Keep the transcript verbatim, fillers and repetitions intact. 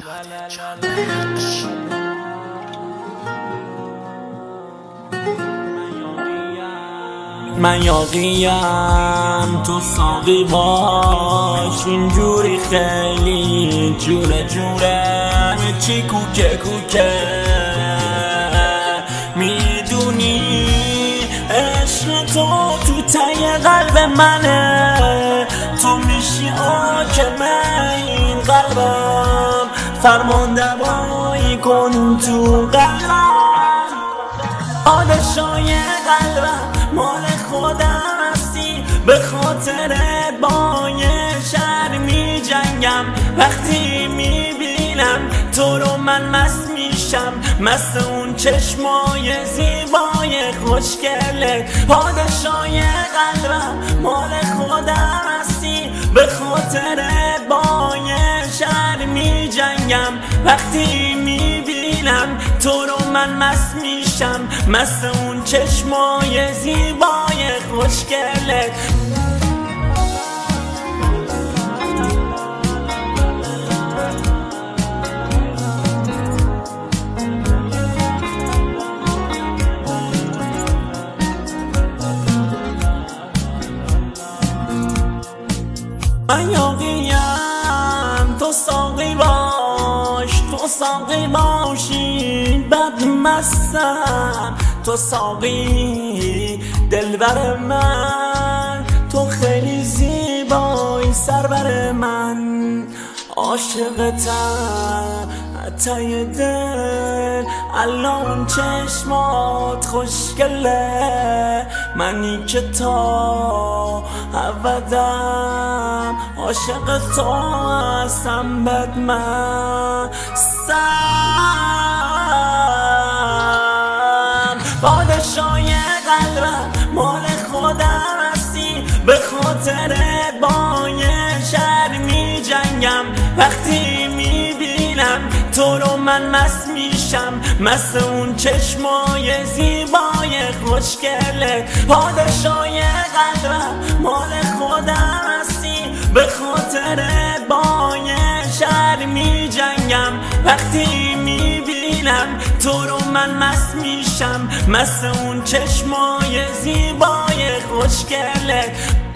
من یاقیم تو ساقی باش، اینجوری خیلی جوره جوره، چی کوکه کوکه. میدونی عشق تو تو ته قلب منه، تو میشی حاکم این قلبم، فرماندوایی کن تو قلبم. پادشای قلبم مال خودم هستی، به خاطر با یه شهر می جنگم. وقتی می بینم تو رو من مست میشم، مست اون چشمای زیبای خوشگلت. پادشای قلبم مال خودم هستی، به خاطر با یه شهر می جنگم. وقتی می بینم تو رو من مست میشم، مست اون چشمای زیبای خوشگلت. من یاقیم تو ساقی باش، تو ساقی باشی بد مستم. تو ساقی دلبر من، تو خیلی زیبایی سربر من. عاشقتم ته دل، الان چشمات خوشگله. منی که تا ابدم عاشق تو هستم بد مستم. پادشای قلبم مال خودم هستی، به خاطر با یه شهر می جنگم. وقتی می بینم تو رو من مست میشم، مست اون چشمای زیبای خوشگلت. پادشای قلبم مال خودم هستی، به خاطر با یه شهر می جنگم. وقتی می بینم تو رو من مست میشم، مست اون چشمای زیبای خوشگلت.